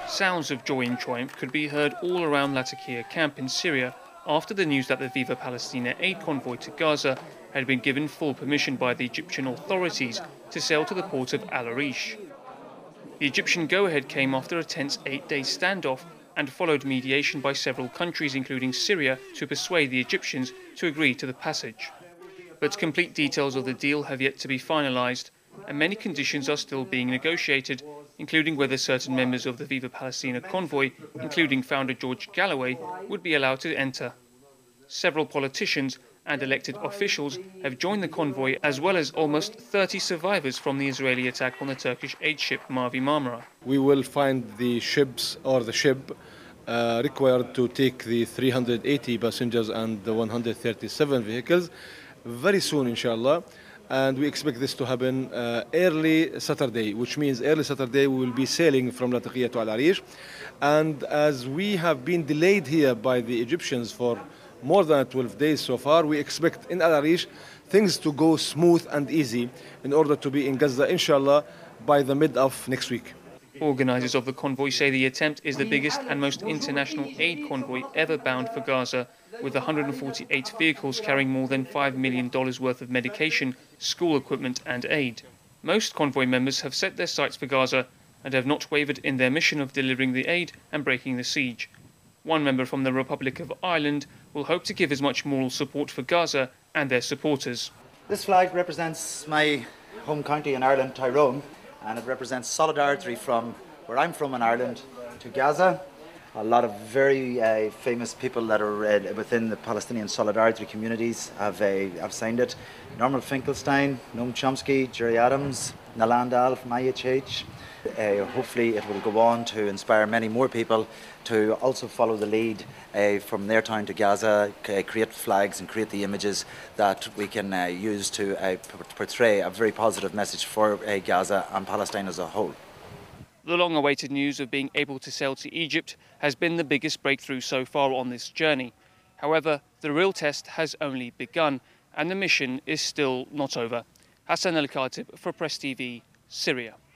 Sounds of joy and triumph could be heard all around Latakia camp in Syria after the news that the Viva Palestina aid convoy to Gaza had been given full permission by the Egyptian authorities to sail to the port of Al Arish. The Egyptian go-ahead came after a tense 8-day standoff and followed mediation by several countries, including Syria, to persuade the Egyptians to agree to the passage. But complete details of the deal have yet to be finalised, and many conditions are still being negotiated, including whether certain members of the Viva Palestina convoy, including founder George Galloway, would be allowed to enter. Several politicians and elected officials have joined the convoy, as well as almost 30 survivors from the Israeli attack on the Turkish aid ship Mavi Marmara. We will find the ships or the ship required to take the 380 passengers and the 137 vehicles very soon, inshallah. And we expect this to happen early Saturday, which means early Saturday we will be sailing from Latakia to Al Arish. And as we have been delayed here by the Egyptians for more than 12 days so far, we expect in Al Arish things to go smooth and easy in order to be in Gaza, inshallah, by the mid of next week. Organisers of the convoy say the attempt is the biggest and most international aid convoy ever bound for Gaza, with 148 vehicles carrying more than $5 million worth of medication, school equipment and aid. Most convoy members have set their sights for Gaza and have not wavered in their mission of delivering the aid and breaking the siege. One member from the Republic of Ireland will hope to give as much moral support for Gaza and their supporters. This flag represents my home county in Ireland, Tyrone, and it represents solidarity from where I'm from in Ireland to Gaza. A lot of very famous people that are within the Palestinian solidarity communities have signed it. Norman Finkelstein, Noam Chomsky, Jerry Adams, Nalandal from IHH. Hopefully it will go on to inspire many more people to also follow the lead from their town to Gaza, create flags and create the images that we can use to portray a very positive message for Gaza and Palestine as a whole. The long-awaited news of being able to sail to Egypt has been the biggest breakthrough so far on this journey. However, the real test has only begun and the mission is still not over. Hassan El Khatib for Press TV, Syria.